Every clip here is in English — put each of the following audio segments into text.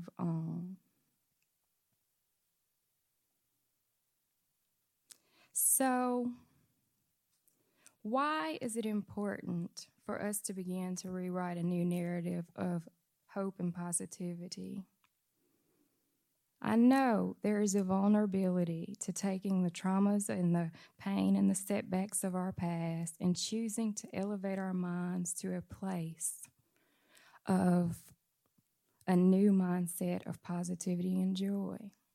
on. So, why is it important for us to begin to rewrite a new narrative of hope and positivity? I know there is a vulnerability to taking the traumas and the pain and the setbacks of our past and choosing to elevate our minds to a place of a new mindset of positivity and joy.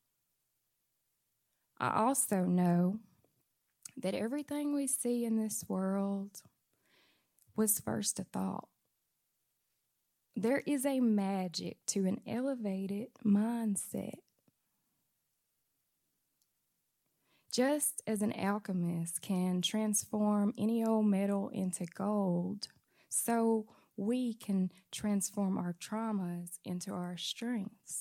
I also know that everything we see in this world was first a thought. There is a magic to an elevated mindset. Just as an alchemist can transform any old metal into gold, so we can transform our traumas into our strengths.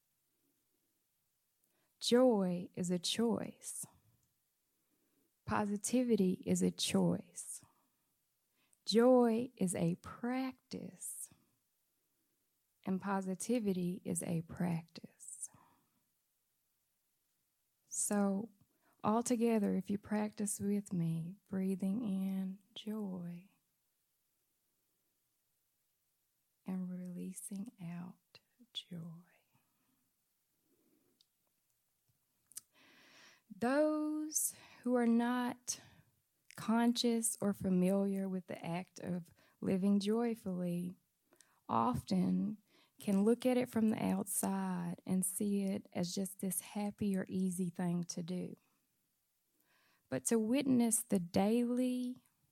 Joy is a choice. Positivity is a choice. Joy is a practice. And positivity is a practice. So, all together, if you practice with me, breathing in joy and releasing out joy. Those who are not conscious or familiar with the act of living joyfully often can look at it from the outside and see it as just this happy or easy thing to do. But to witness the daily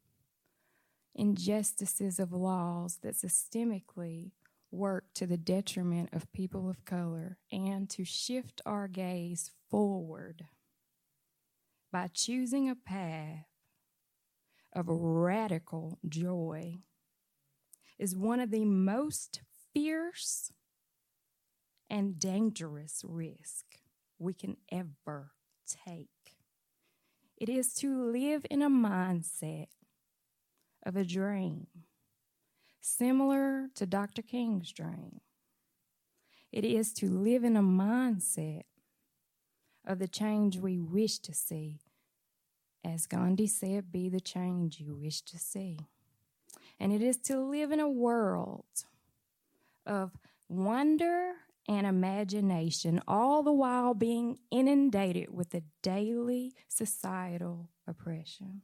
injustices of laws that systemically work to the detriment of people of color and to shift our gaze forward by choosing a path of radical joy is one of the most fierce and dangerous risks we can ever take. It is to live in a mindset of a dream, similar to Dr. King's dream. It is to live in a mindset of the change we wish to see. As Gandhi said, be the change you wish to see. And it is to live in a world of wonder and imagination, all the while being inundated with the daily societal oppression.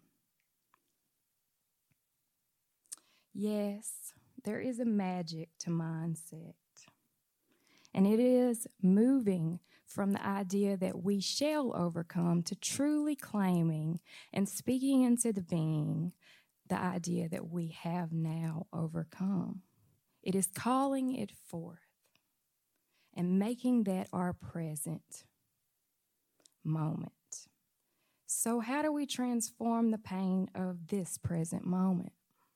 Yes, there is a magic to mindset, and it is moving from the idea that we shall overcome to truly claiming and speaking into the being the idea that we have now overcome. It is calling it forth and making that our present moment. So how do we transform the pain of this present moment?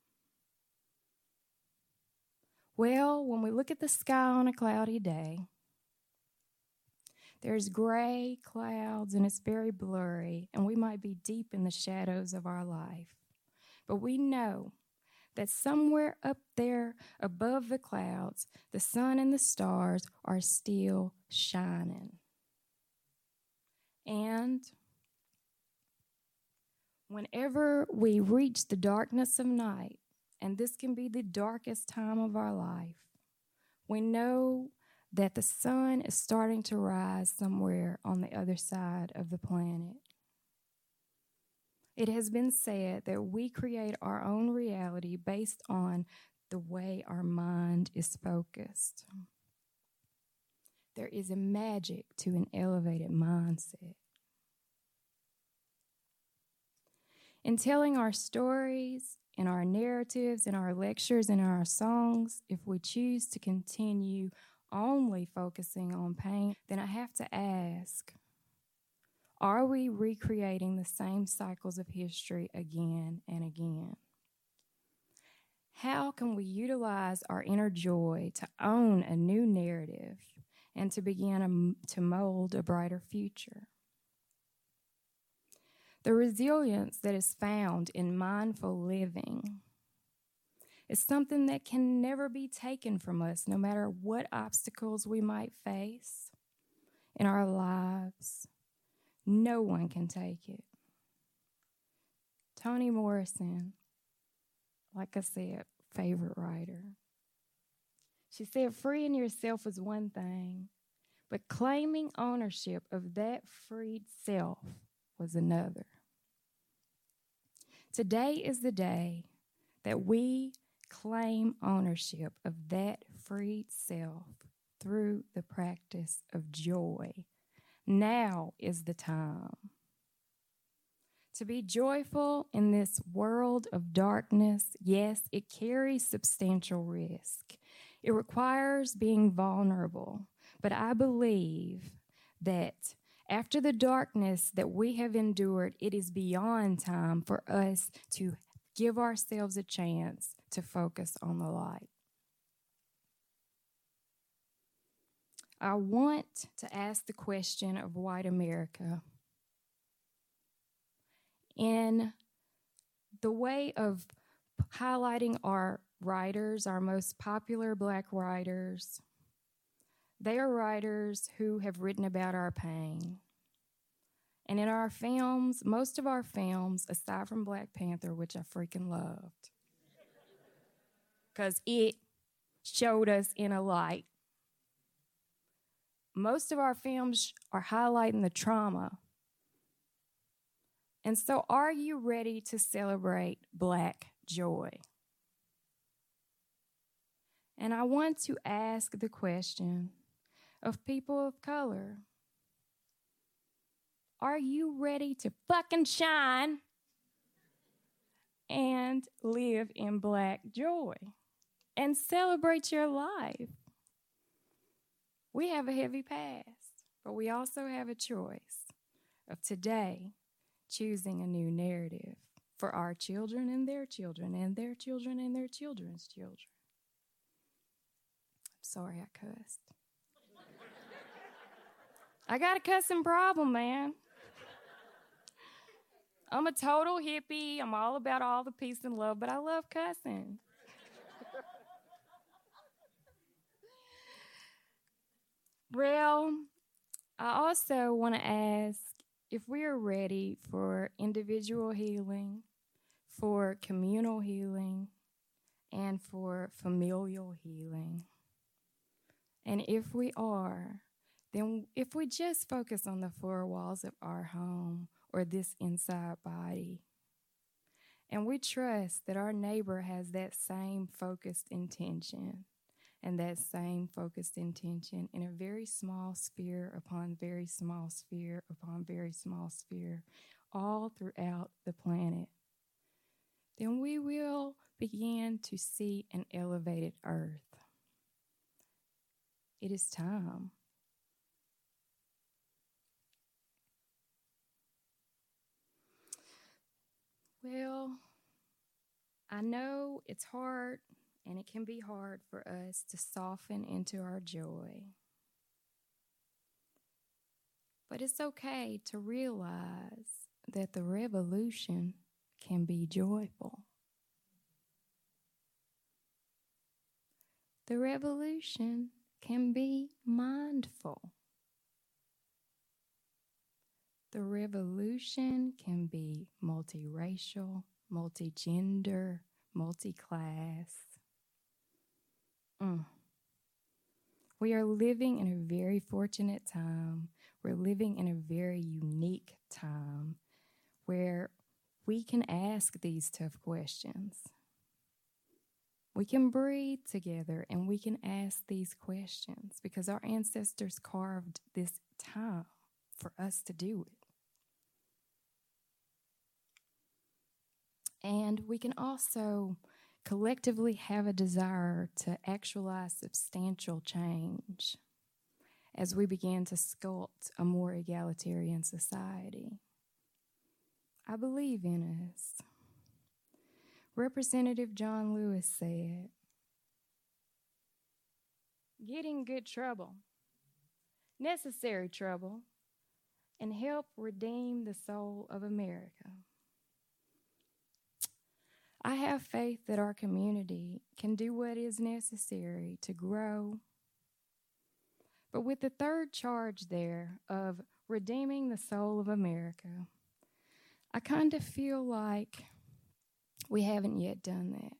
Well, when we look at the sky on a cloudy day, there's gray clouds and it's very blurry, and we might be deep in the shadows of our life. But we know that somewhere up there above the clouds, the sun and the stars are still shining. And whenever we reach the darkness of night, and this can be the darkest time of our life, we know that the sun is starting to rise somewhere on the other side of the planet. It has been said that we create our own reality based on the way our mind is focused. There is a magic to an elevated mindset. In telling our stories, in our narratives, in our lectures, in our songs, if we choose to continue only focusing on pain, then I have to ask, are we recreating the same cycles of history again and again? How can we utilize our inner joy to own a new narrative and to begin to mold a brighter future? The resilience that is found in mindful living It's something that can never be taken from us, no matter what obstacles we might face in our lives. No one can take it. Toni Morrison, like I said, favorite writer. She said, freeing yourself is one thing, but claiming ownership of that freed self was another. Today is the day that we claim ownership of that freed self through the practice of joy. Now is the time. To be joyful in this world of darkness, yes, it carries substantial risk. It requires being vulnerable. But I believe that after the darkness that we have endured, it is beyond time for us to give ourselves a chance to focus on the light. I want to ask the question of white America in the way of highlighting our writers, our most popular Black writers. They are writers who have written about our pain. And in our films, most of our films, aside from Black Panther, which I freaking loved, because it showed us in a light, most of our films are highlighting the trauma. And so, are you ready to celebrate Black joy? And I want to ask the question of people of color. Are you ready to fucking shine and live in Black joy and celebrate your life? We have a heavy past, but we also have a choice of today choosing a new narrative for our children and their children and their children and their children's children. I'm sorry I cussed. I got a cussing problem, man. I'm a total hippie. I'm all about all the peace and love, but I love cussing. Well, I also want to ask if we are ready for individual healing, for communal healing, and for familial healing. And if we are, then if we just focus on the four walls of our home or this inside body, and we trust that our neighbor has that same focused intention and that same focused intention in a very small sphere upon very small sphere upon very small sphere, all throughout the planet, then we will begin to see an elevated earth. It is time. Well, I know it's hard, and it can be hard for us to soften into our joy. But it's okay to realize that the revolution can be joyful. The revolution can be mindful. The revolution can be multiracial, multigender, multi-class. We are living in a very fortunate time. We're living in a very unique time where we can ask these tough questions. We can breathe together and we can ask these questions because our ancestors carved this time for us to do it. And we can also collectively have a desire to actualize substantial change as we begin to sculpt a more egalitarian society. I believe in us. Representative John Lewis said, "Get in good trouble, necessary trouble, and help redeem the soul of America." I have faith that our community can do what is necessary to grow. But with the third charge there of redeeming the soul of America, I kind of feel like we haven't yet done that.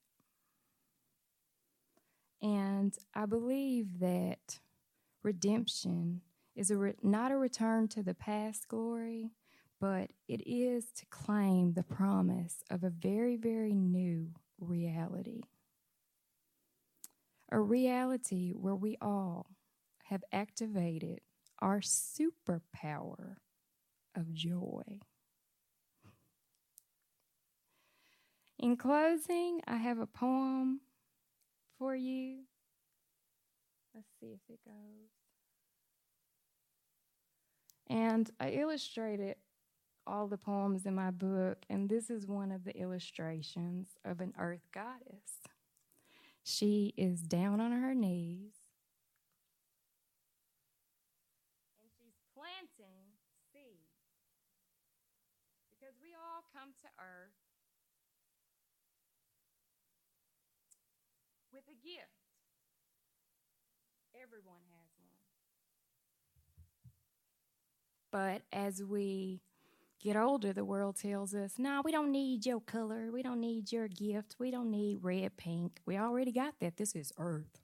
And I believe that redemption is not a return to the past glory, but it is to claim the promise of a very, very new reality. A reality where we all have activated our superpower of joy. In closing, I have a poem for you. Let's see if it goes. And I illustrated all the poems in my book, and this is one of the illustrations of an earth goddess. She is down on her knees, and she's planting seeds, because we all come to earth with a gift. Everyone has one. But as we get older, the world tells us, no, we don't need your color. We don't need your gift. We don't need red, pink. We already got that. This is earth.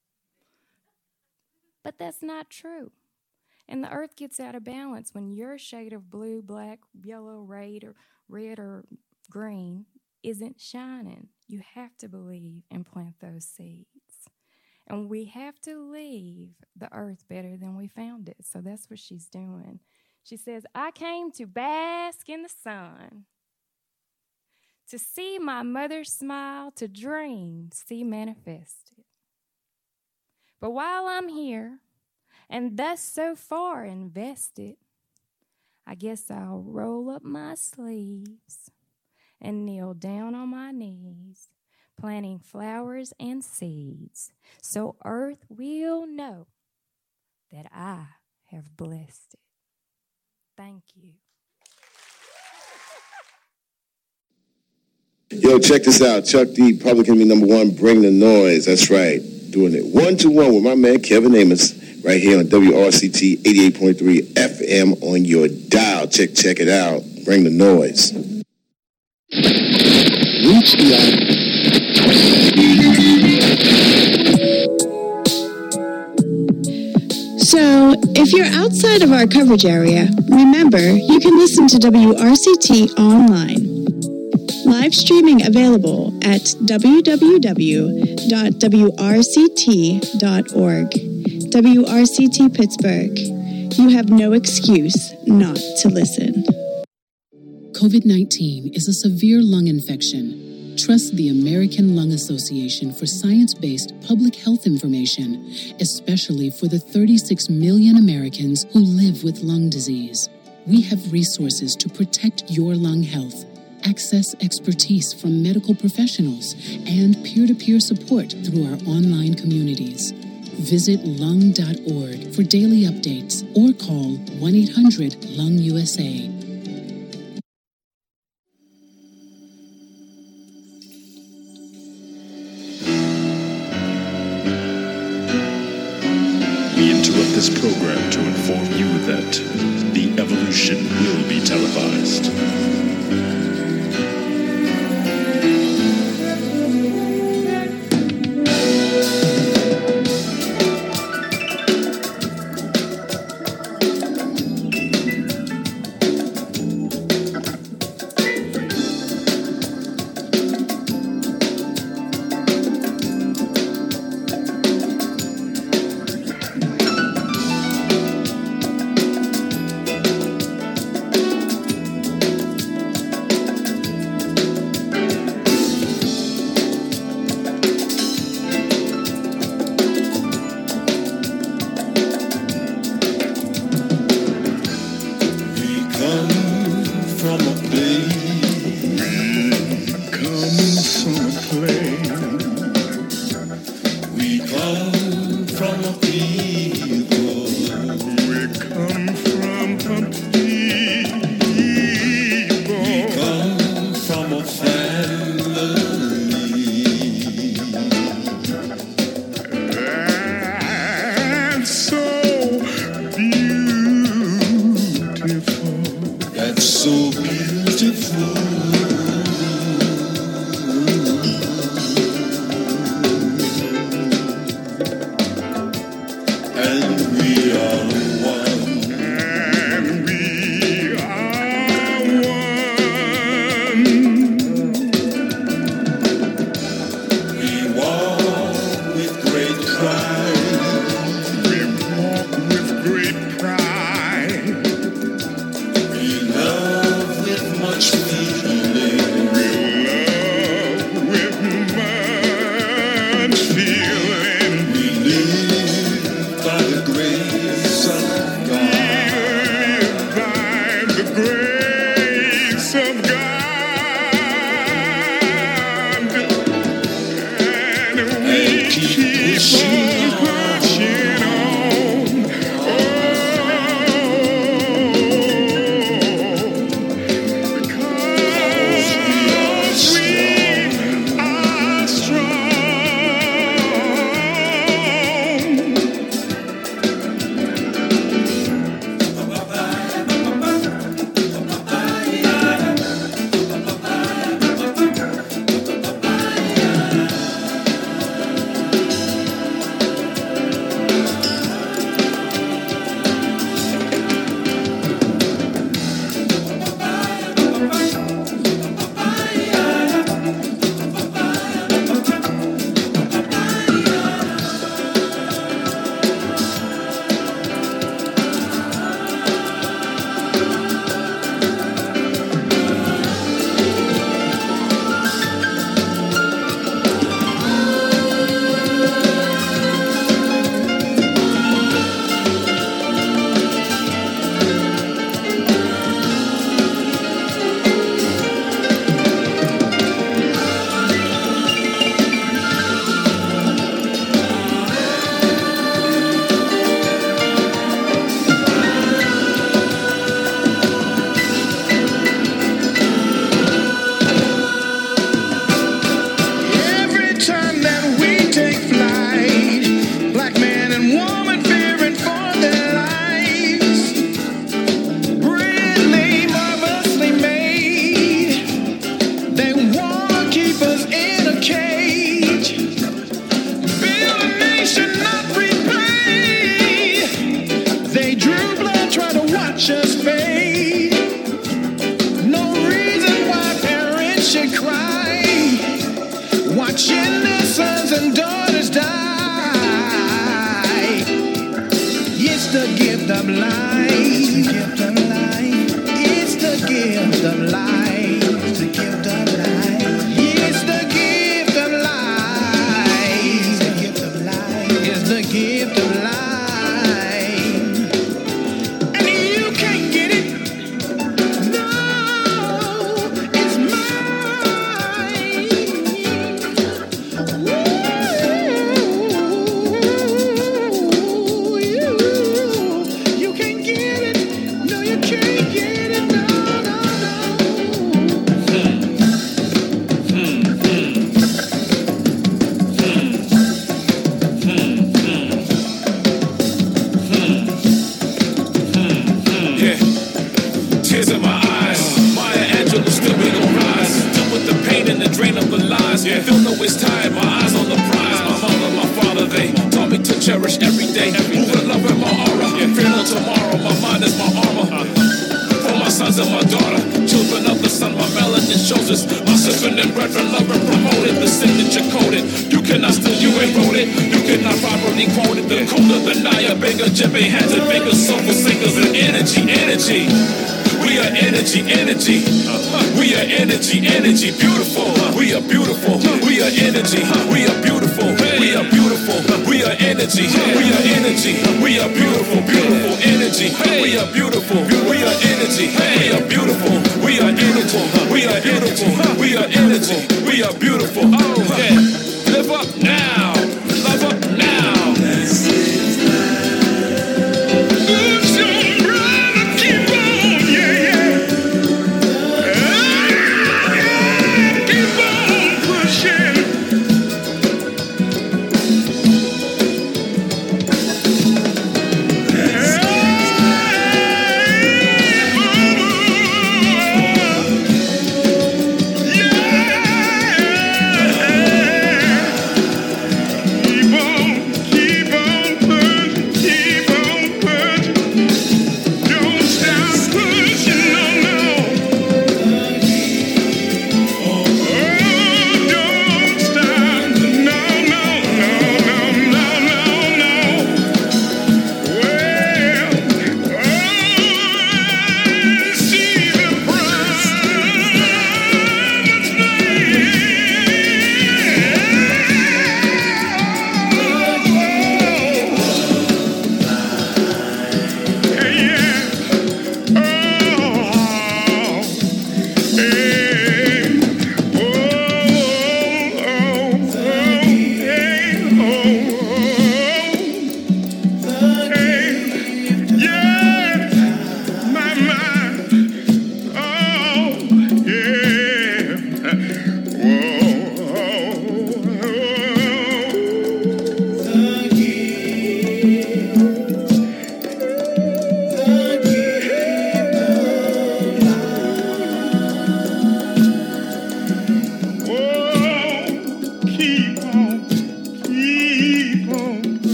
But that's not true. And the earth gets out of balance when your shade of blue, black, yellow, red, or green isn't shining. You have to believe and plant those seeds. And we have to leave the earth better than we found it. So that's what she's doing. She says, I came to bask in the sun, to see my mother's smile, to dream, see manifested. But while I'm here, and thus so far invested, I guess I'll roll up my sleeves and kneel down on my knees, planting flowers and seeds, so earth will know that I have blessed it. Thank you. Yo, check this out. Chuck D, Public Enemy #1, Bring the Noise. That's right. Doing it 1-to-1 with my man Kevin Amos right here on WRCT 88.3 FM on your dial. Check it out. Bring the noise. Reach the So, if you're outside of our coverage area, remember, you can listen to WRCT online. Live streaming available at www.wrct.org. WRCT Pittsburgh. You have no excuse not to listen. COVID-19 is a severe lung infection. Trust the American Lung Association for science-based public health information, especially for the 36 million Americans who live with lung disease. We have resources to protect your lung health, access expertise from medical professionals, and peer-to-peer support through our online communities. Visit lung.org for daily updates or call 1-800-LUNG-USA. We interrupt this program to inform you that the evolution will be televised.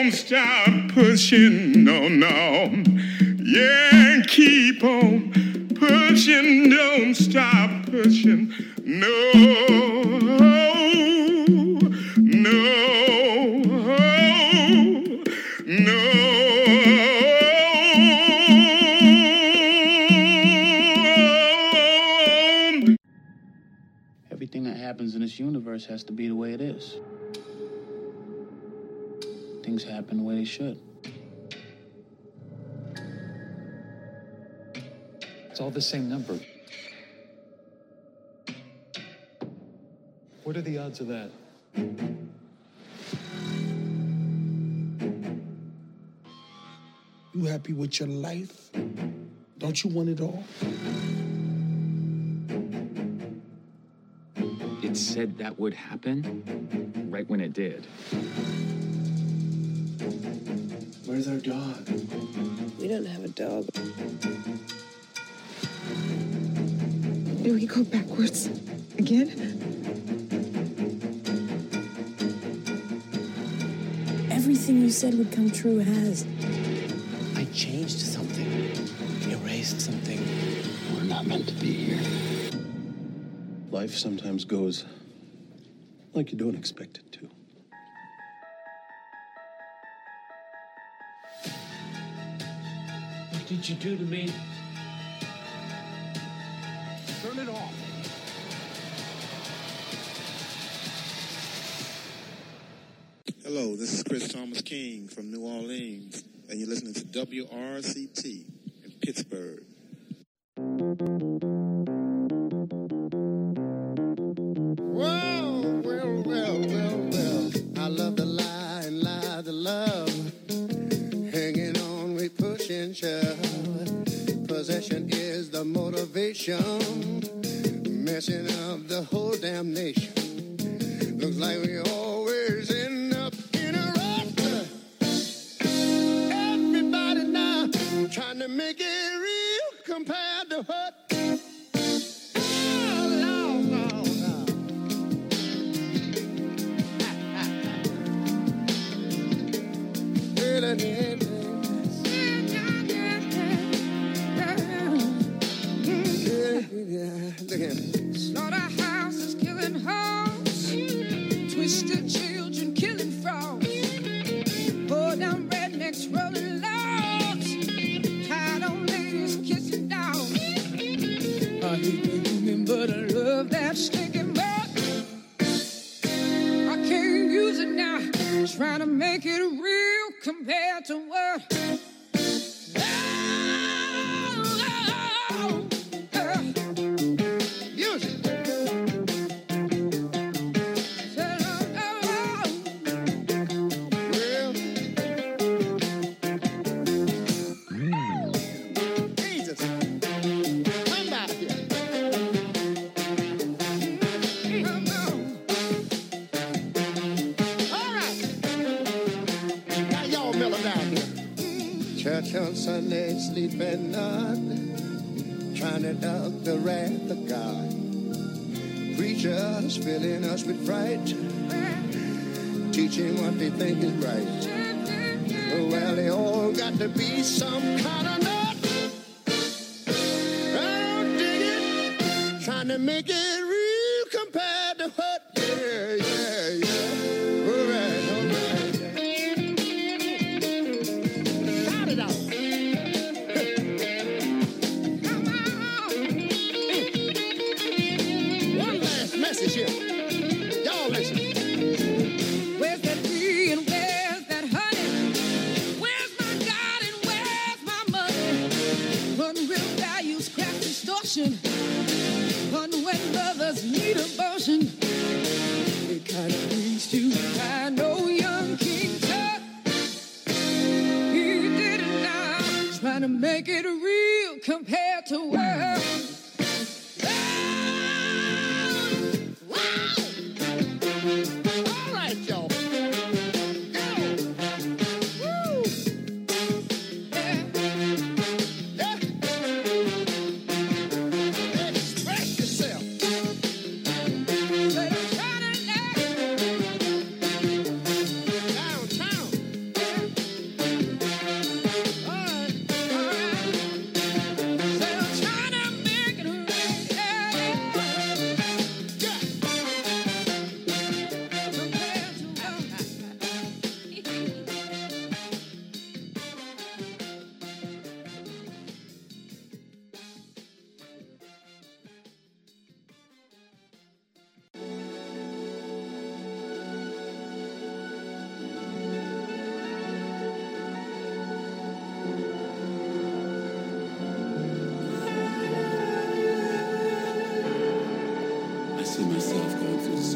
don't stop pushing, no, no. Yeah, keep on pushing, don't stop pushing, no, no, no. Everything that happens in this universe has to be the way it is. Things happen the way they should. It's all the same number. What are the odds of that? You happy with your life? Don't you want it all? It said that would happen right when it did. Where's our dog? We don't have a dog. Do we go backwards again? Everything you said would come true has. I changed something. Erased something. We're not meant to be here. Life sometimes goes like you don't expect it to. What did you do to me? Turn it off. Hello, this is Chris Thomas King from New Orleans, and you're listening to WRCT in Pittsburgh. Well, I love to lie and lie to love. Hanging on, we push and shove. Possession is the motivation. Messing up the whole damn nation. Looks like we always end up in a rut. Everybody now trying to make it real compared to what? Slaughterhouses killing hoes, twisted children killing frogs, pull down rednecks rolling logs, tied on ladies kissing dogs. I hate the human, but I love that stinking butt. I can't use it now, trying to make it real compared to what? Church on Sunday, sleeping not, trying to duck the wrath of God. Preachers filling us with fright, teaching what they think is right. Well, they all got to be some kind of nut. I'll dig it, trying to make it real compared to what? Yeah, yeah, yeah. All right, all right. Shout it out. One last message here. Y'all listen. Where's that bee and where's that honey? Where's my God and where's my money? Unreal values, craft distortion. When mothers need abortion, it kind of brings to mind no young King Tut. He did it now, trying to make it real compared to what? All right, y'all. Express yourself. Downtown.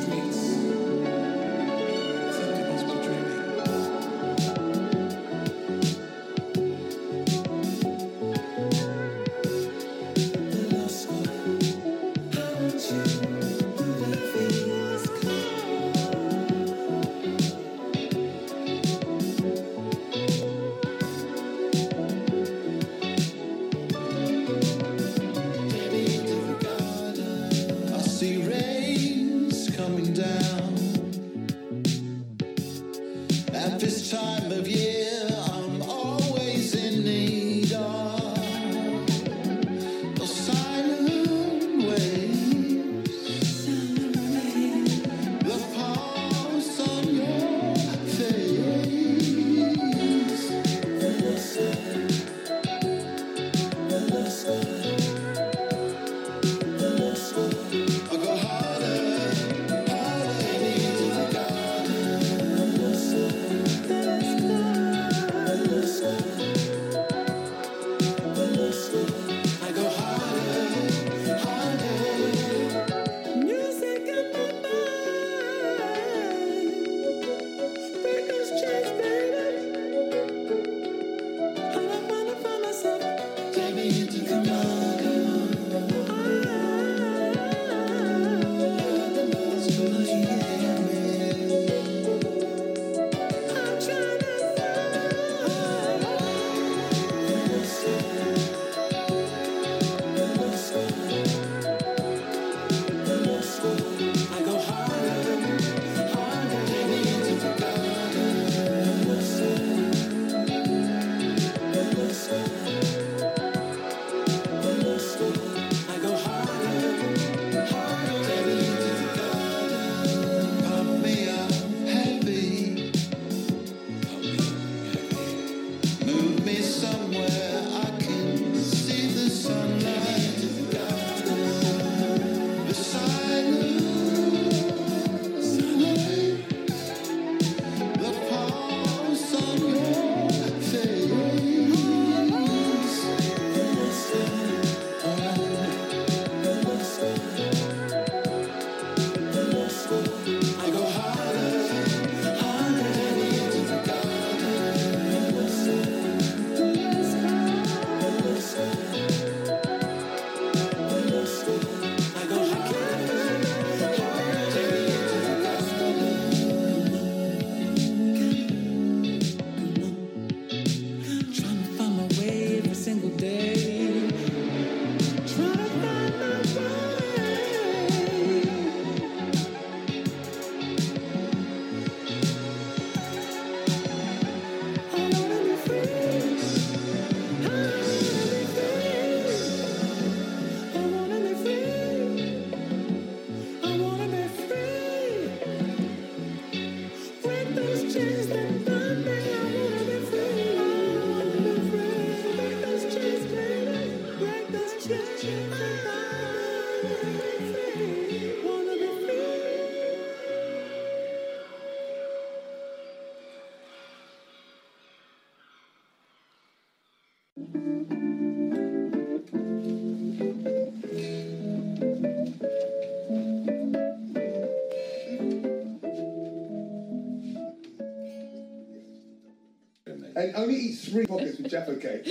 And only eat 3 pockets with Jaffa cake.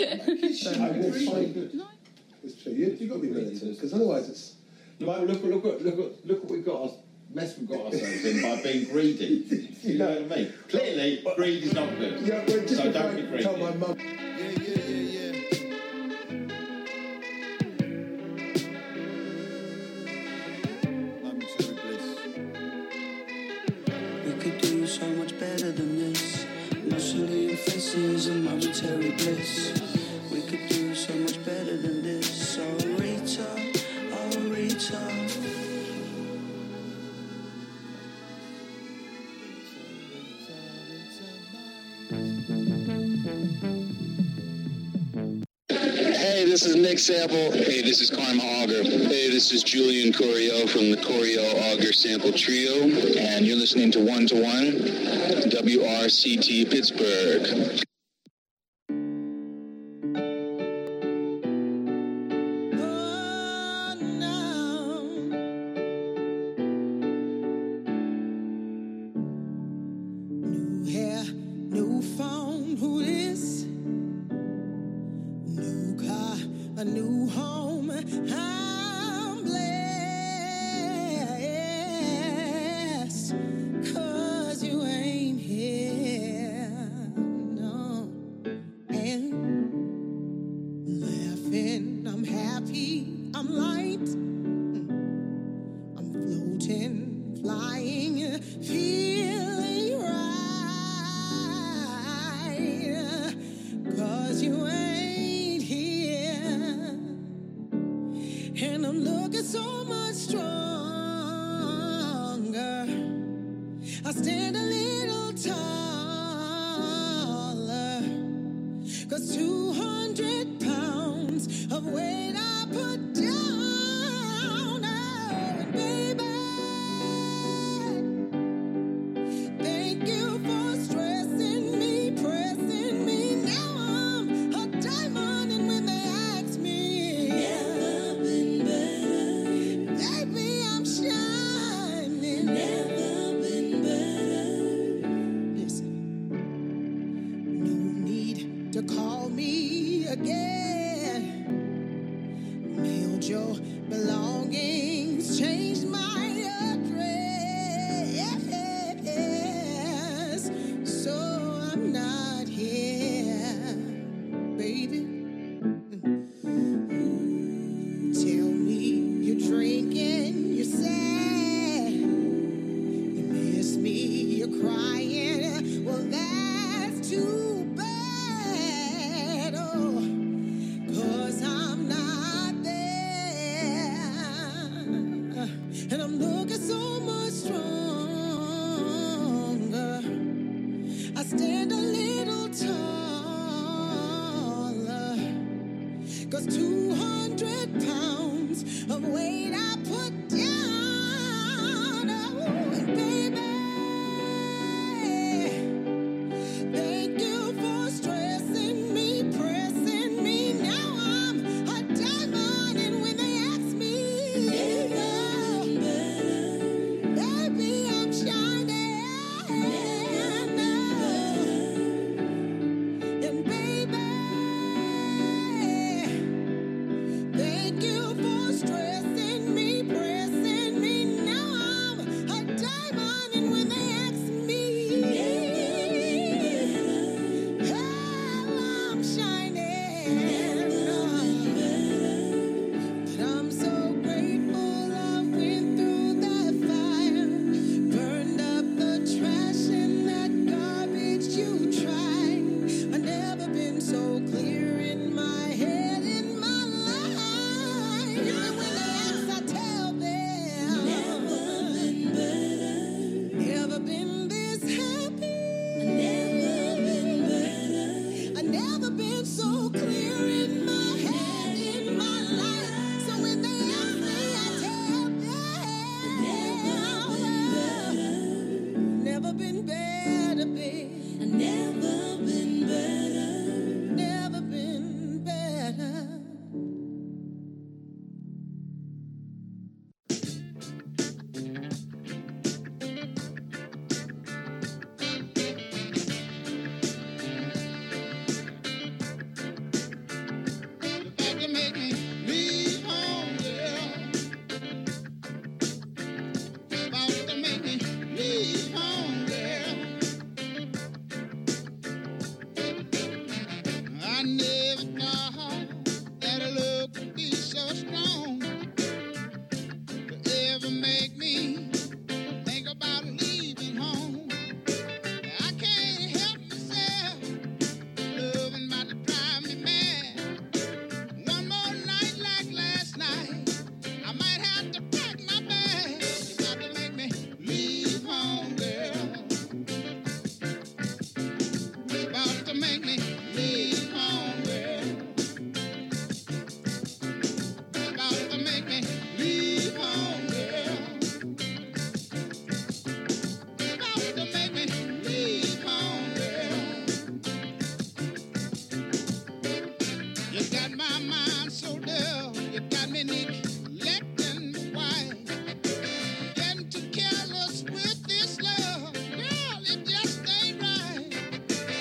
I will find. No. It's true. You've got to be willing to, because otherwise it's. Look what we've got. Mess we've got ourselves in by being greedy. You know what I mean? Clearly, greed is not good. Yeah, but just so don't be greedy. Tell my mum. So much better than this. Emotionally in faces and momentary bliss. We could do so much better than this. Oh Rita, oh Rita. Hey, this is Nick Sample. Hey, this is Karma Auger. Hey, this is Julian Corio from the Corio Auger Sample Trio, and you're listening to 1 to 1, WRCT Pittsburgh. New phone, who this? New car, a new home. I'm blessed, 'cause you ain't here, no. And laughing, I'm happy, I'm light, I'm floating, flying, feeling right, 'cause you ain't here. And I'm looking so much stronger. I stand a little taller, 'cause 200 pounds of weight I put down. Oh, and baby, thank you for stressing me, pressing me. Now I'm a diamond, and when they ask me, never been better. Baby, I'm shining. Never been better. Listen, no need to call me again. Mailed your belongings, changed my address, so I'm not here, baby. Tell me you're drinking, you're sad, you miss me, you're crying. Well, that's too bad, oh, 'cause I'm not there. And I'm looking so much stronger. I stand a little taller, 'cause 200 pounds of weight I put down. Oh, and baby, thank you for stressing me, pressing me. Now I'm a diamond, and when they ask me, baby, I'm shining. And baby, thank you for stressing me, pressing me. Now I'm a diamond, and when they ask me, oh, I'm shining. But I'm so grateful I went through that fire, burned up the trash and that garbage you tried. I've never been so clear in my head in my life. And when they ask, I tell them, never been better, never been this happy, never been better, I've never been so clear in my head in my life. So when they ask me, I tell them, never been better, babe. Never been better, never been better. About to make me leave home, girl. About to make me leave home, girl. I never thought that a love could be so strong to ever make me think about leaving home. I can't help myself, loving about to drive me mad. One more night like last night, I might have to pack my bags. You're about to make me leave home, girl. You're about to make me leave home, girl. You're about to make me leave home, girl. You're about to make me leave home, girl. You got my mind so dull, you got me neglecting my wife. Getting too careless with this love, girl, it just ain't right.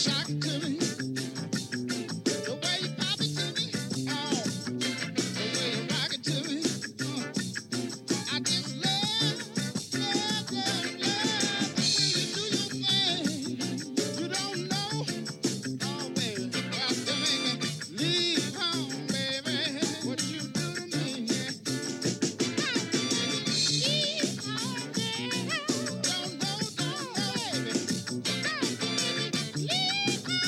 shock to me. The way you pop it to me. Oh, the way you rock it to me. I just love the way you do your thing. You don't know. Oh, baby, you have to make me leave home, baby. What you do to me, yeah. Leave home, baby. Don't know, baby. Leave home.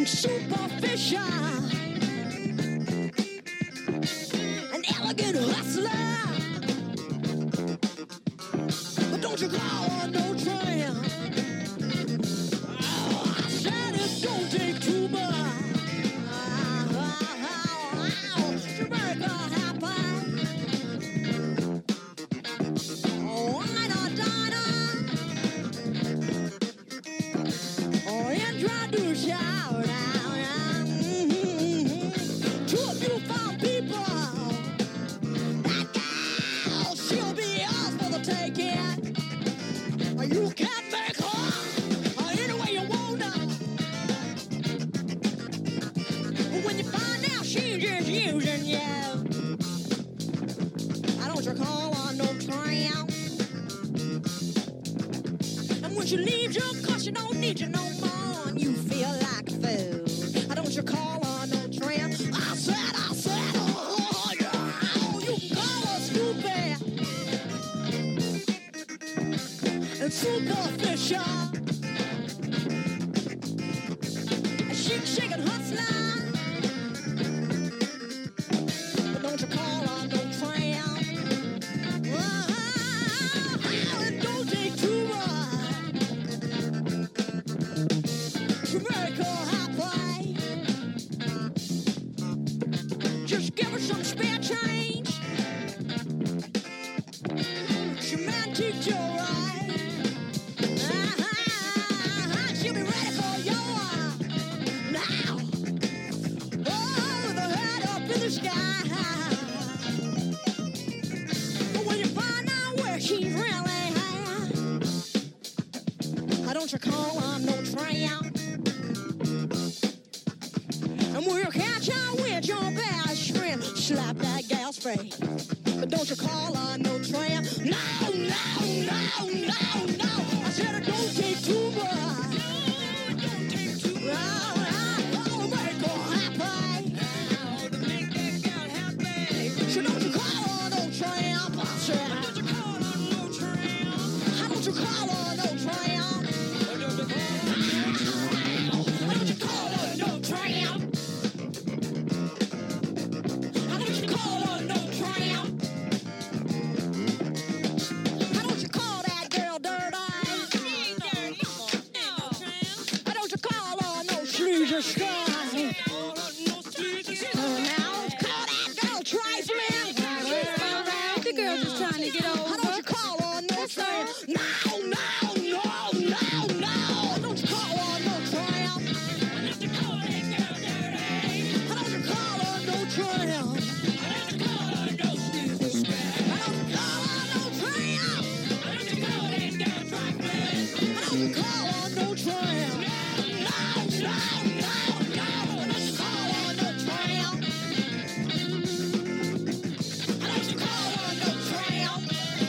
superficial, an elegant hustler. But don't you call on no tramp. Oh, I said it don't take too much. Jamaica happy. Oh, I'm a diner. Oh, introduce you. To a few fine people. That girl, she'll be yours for the taking. You can make her any way you want her. But when you find out she's just using you, I don't you call her no tramp. And when she leaves you, cause she don't need you no more, and you feel like a fool, I don't you call her no tramp. I said, oh, yeah, you can call her stupid and superficial, a chick-shaking hustler. But don't you call her no tramp. It don't take too much to make her happy. Just give her some spare change. She might teach you right. She'll be ready for you now. Oh, with her head up in the sky. But when you find out where she's really at, don't you call her no tramp. And we'll catch her with your best friend, slap that gal's face. But don't you call her no tramp. No. I said it don't take too much. Oh, make her happy. So don't you call her no tramp. I said, don't you call her no tramp. How don't you call her no tramp? Why don't you call her no tramp? How don't you call her no tramp? How don't you call that girl dirty? Why don't you call her no sleazy sky? Now call that girl trifling. The girl just trying to get over. How don't you call her no tramp? No. Why don't you call her no tramp? How don't you call that girl dirty? How don't you call her no tramp? How don't you call her no sleazy sky? How don't you call her no tramp? How don't you call that girl trifling? How don't you call her no tramp? No. How don't you call her no tramp? How don't you call her no tramp?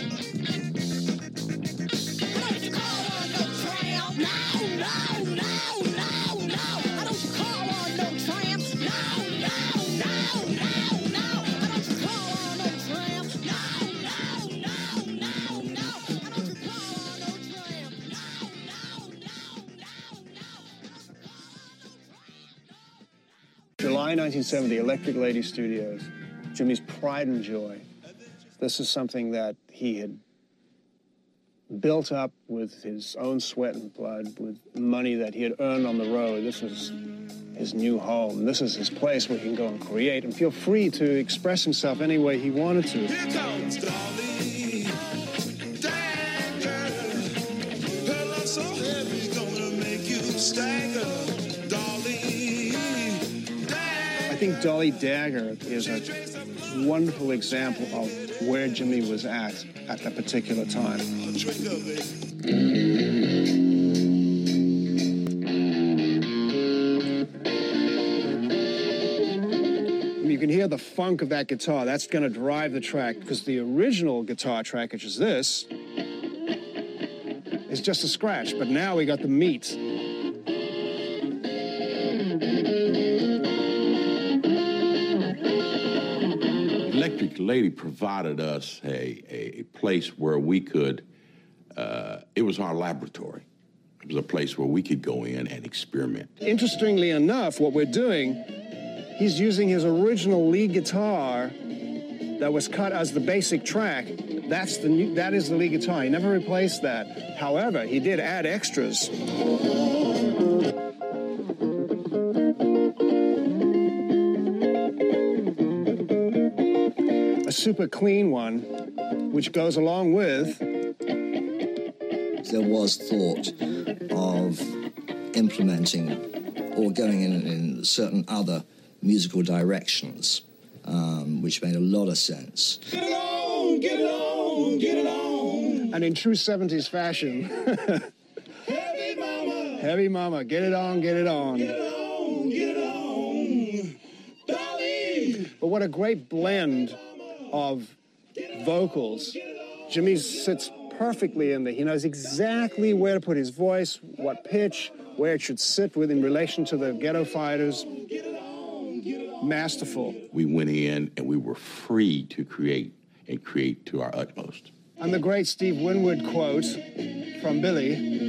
How don't you call her no tramp? No. How don't you call her no tramp? No. How don't you call her no tramp? No. How don't you July 1970, Electric Lady Studios, Jimmy's pride and joy. This is something that he had built up with his own sweat and blood, with money that he had earned on the road. This was his new home. This is his place where he can go and create and feel free to express himself any way he wanted to. Here comes Dolly, dagger. Her love so heavy, gonna make you stagger. Dolly, dagger. I think Dolly Dagger is a wonderful example of where Jimmy was at that particular time. You can hear the funk of that guitar. That's going to drive the track, because the original guitar track, which is this, is just a scratch, but now we got the meat. Electric Lady provided us a place where we could, it was our laboratory. was a place where we could go in and experiment. Interestingly enough, what we're doing, he's using his original lead guitar that was cut as the basic track. That is the lead guitar. He never replaced that. However, he did add extras. A super clean one, which goes along with. There was thought of implementing or going in certain other musical directions, which made a lot of sense. Get it on, get it on, get it on. And in true 70s fashion, Heavy mama, Heavy Mama, get it on, get it on. get it on, get it on. Dolly. But what a great blend of vocals. Jimmy sits perfectly in there. He knows exactly where to put his voice, what pitch, where it should sit with in relation to the Ghetto Fighters. Masterful. We went in and we were free to create and create to our utmost. And the great Steve Winwood quote from Billy.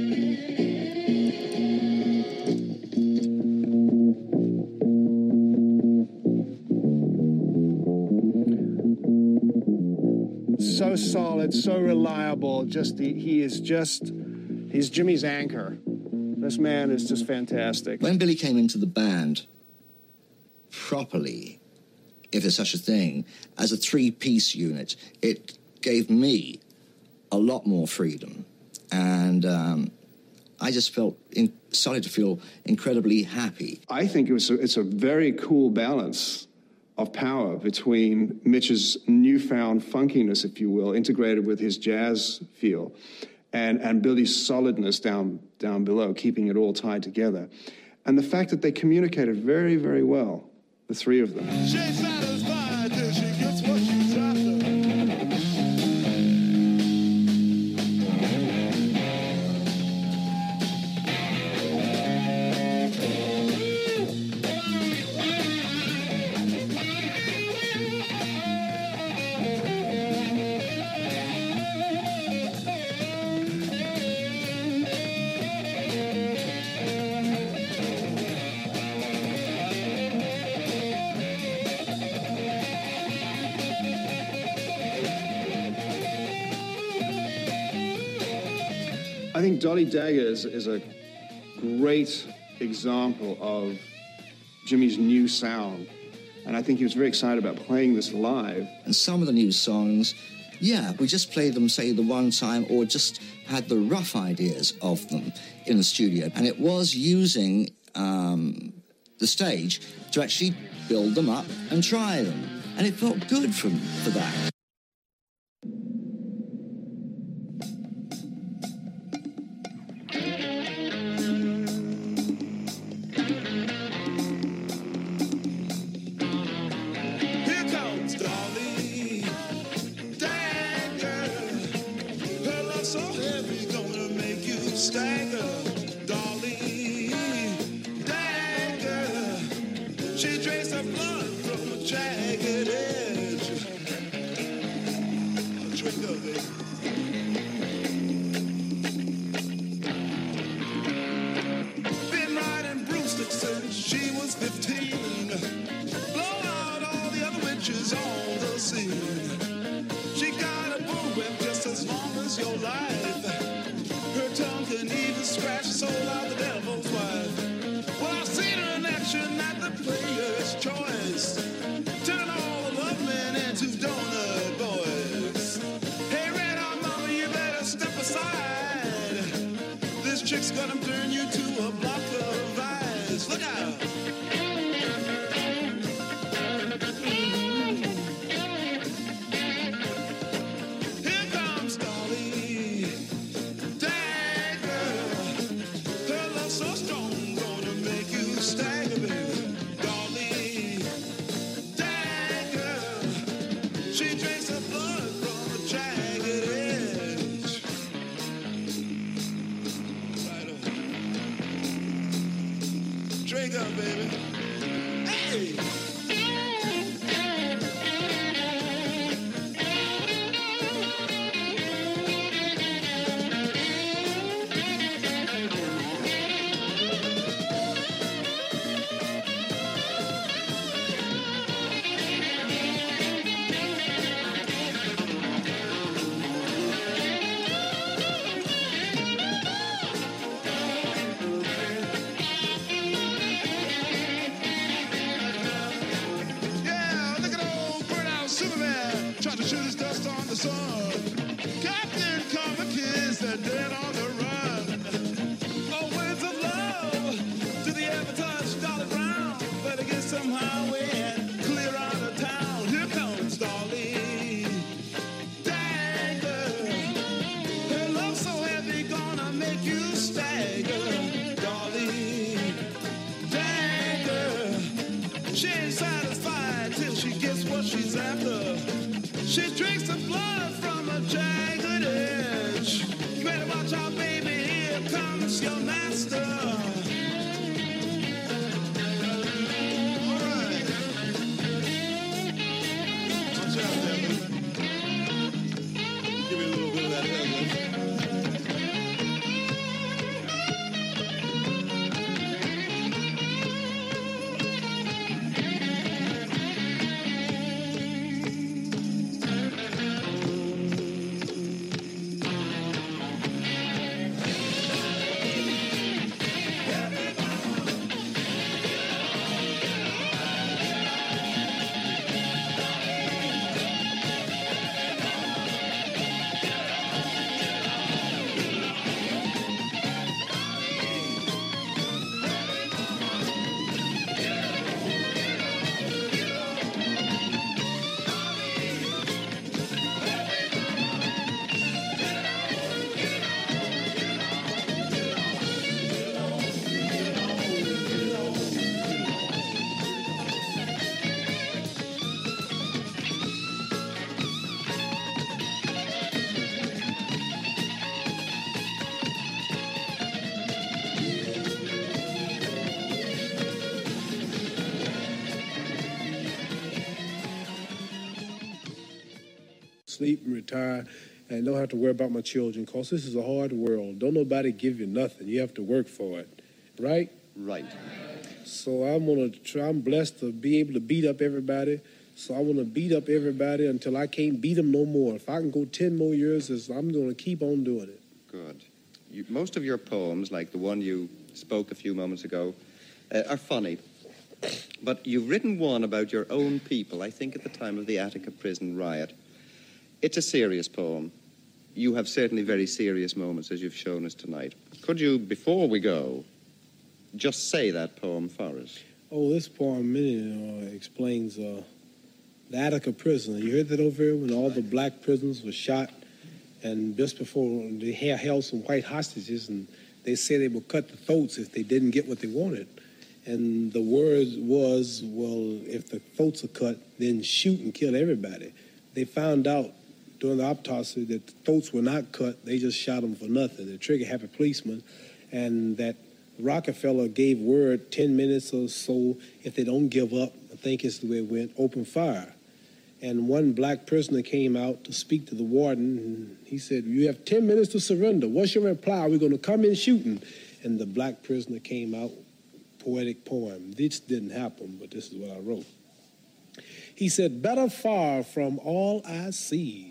So solid, so reliable, he's Jimmy's anchor. This man is just fantastic. When Billy came into the band properly, if there's such a thing, as a three-piece unit, it gave me a lot more freedom. And I just started to feel incredibly happy. I think it's a very cool balance of power between Mitch's newfound funkiness, if you will, integrated with his jazz feel, and Billy's solidness down below, keeping it all tied together. And the fact that they communicated very, very well, the three of them. She's satisfied till she gets what she's after. I think Dolly Dagger is a great example of Jimmy's new sound. And I think he was very excited about playing this live. And some of the new songs, yeah, we just played them, say, the one time, or just had the rough ideas of them in the studio. And it was using the stage to actually build them up and try them. And it felt good for that. Here comes Dolly Dagger. Her love so heavy, gonna make you stagger. Dolly Dagger. She drinks her blood from a jagged edge. A drink of it. Been riding broomsticks since she was 15. Blow out all the other witches on the scene. She got a bullwhip just as long as your life. Her tongue can even scratch the soul out the devil's wife. Well, I've seen her in action at the Player's Choice. Turn all the love men into donut boys. Hey, Red Hot Mama, you better step aside. This chick's gonna turn you to a block of ice. Look out! Here comes Dolly Dagger. Her love so strong, gonna make you stagger, baby. Dolly Dagger. She drinks her blood from a jagged edge. Right on. Drink up, baby. Hey! chases after. She drinks the blood from a jagged edge. You better watch out, baby, here comes your master. All right. Watch out, baby. Give me a little bit of that headlift. Sleep and retire and don't have to worry about my children, because this is a hard world. Don't nobody give you nothing. You have to work for it. Right? Right. So I'm blessed to be able to beat up everybody. So I want to beat up everybody until I can't beat them no more. If I can go 10 more years, I'm going to keep on doing it. Good. Most of your poems, like the one you spoke a few moments ago, are funny. But you've written one about your own people, I think at the time of the Attica prison riot. It's a serious poem. You have certainly very serious moments, as you've shown us tonight. Could you, before we go, just say that poem for us? Oh, this poem explains the Attica prison. You heard that over here when all the black prisoners were shot, and just before they held some white hostages, and they said they would cut the throats if they didn't get what they wanted. And the word was, well, if the throats are cut, then shoot and kill everybody. They found out during the autopsy that the throats were not cut. They just shot them for nothing. The trigger-happy policeman, and that Rockefeller gave word 10 minutes or so, if they don't give up, I think it's the way it went, open fire. And one black prisoner came out to speak to the warden, and he said, you have 10 minutes to surrender. What's your reply? We're going to come in shooting. And the black prisoner came out, poetic poem. This didn't happen, but this is what I wrote. He said, better far from all I see,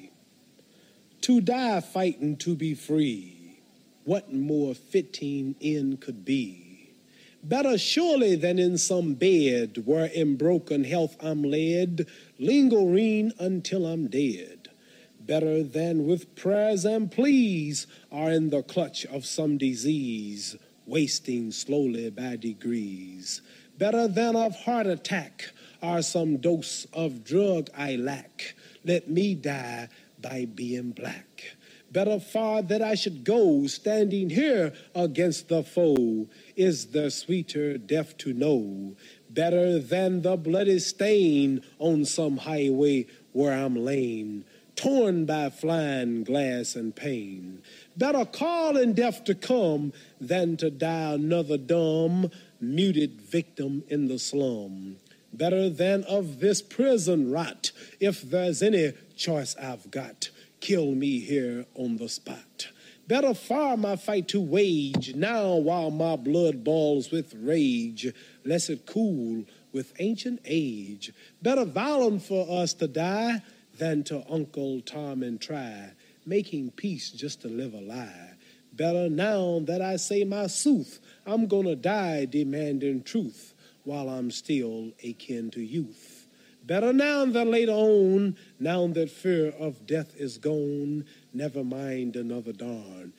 to die fighting to be free, what more fitting end could be? Better surely than in some bed where in broken health I'm led, lingering until I'm dead. Better than with prayers and pleas are in the clutch of some disease, wasting slowly by degrees. Better than of heart attack are some dose of drug I lack. Let me die by being black. Better far that I should go, standing here against the foe, is the sweeter death to know. Better than the bloody stain on some highway where I'm lame, torn by flying glass and pain. Better call in death to come than to die another dumb, muted victim in the slum. Better than of this prison rot, if there's any choice I've got, kill me here on the spot. Better far my fight to wage now while my blood boils with rage, lest it cool with ancient age. Better violent for us to die than to Uncle Tom and try, making peace just to live a lie. Better now that I say my sooth, I'm gonna die demanding truth while I'm still akin to youth. Better now than later on, now that fear of death is gone, never mind another dawn.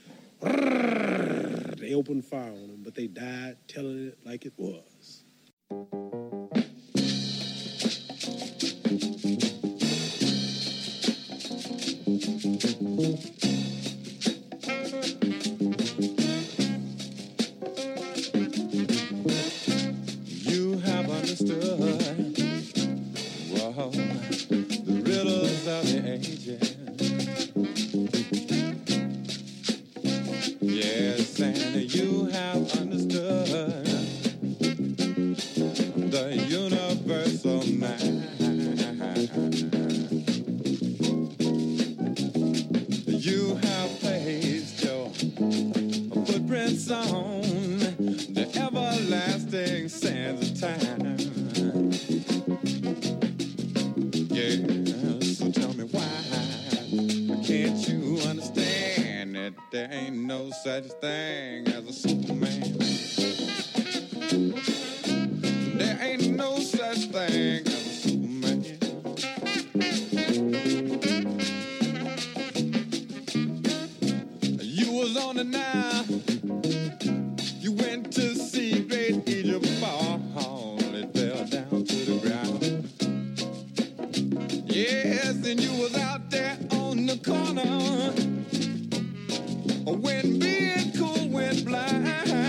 They opened fire on them, but they died telling it like it was. You have understood. Whoa. such thing as a Superman. There ain't no such thing as a Superman. You was on the Nile. You went to see great Egypt fall. It fell down to the ground. Yes, and you was out there on the corner when being cool went blind.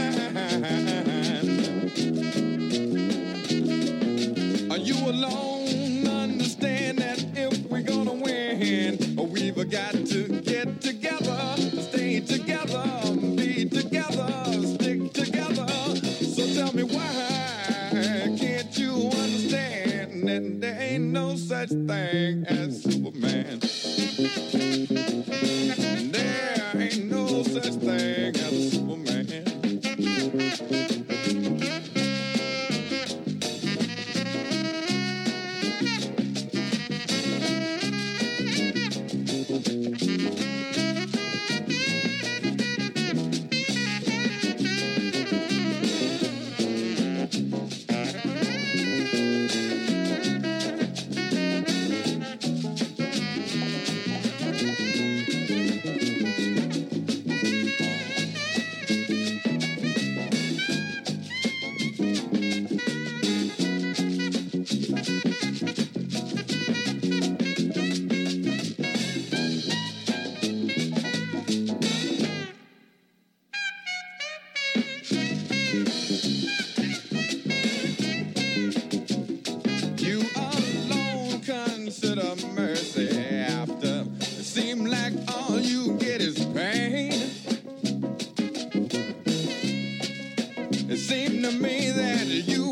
You alone understand that if we're gonna win, we've got to get together, stay together, be together, stick together. So tell me why can't you understand that there ain't no such thing as Superman? There ain't no such thing as a Superman. Mercy after it seems like all you get is pain. It seemed to me that you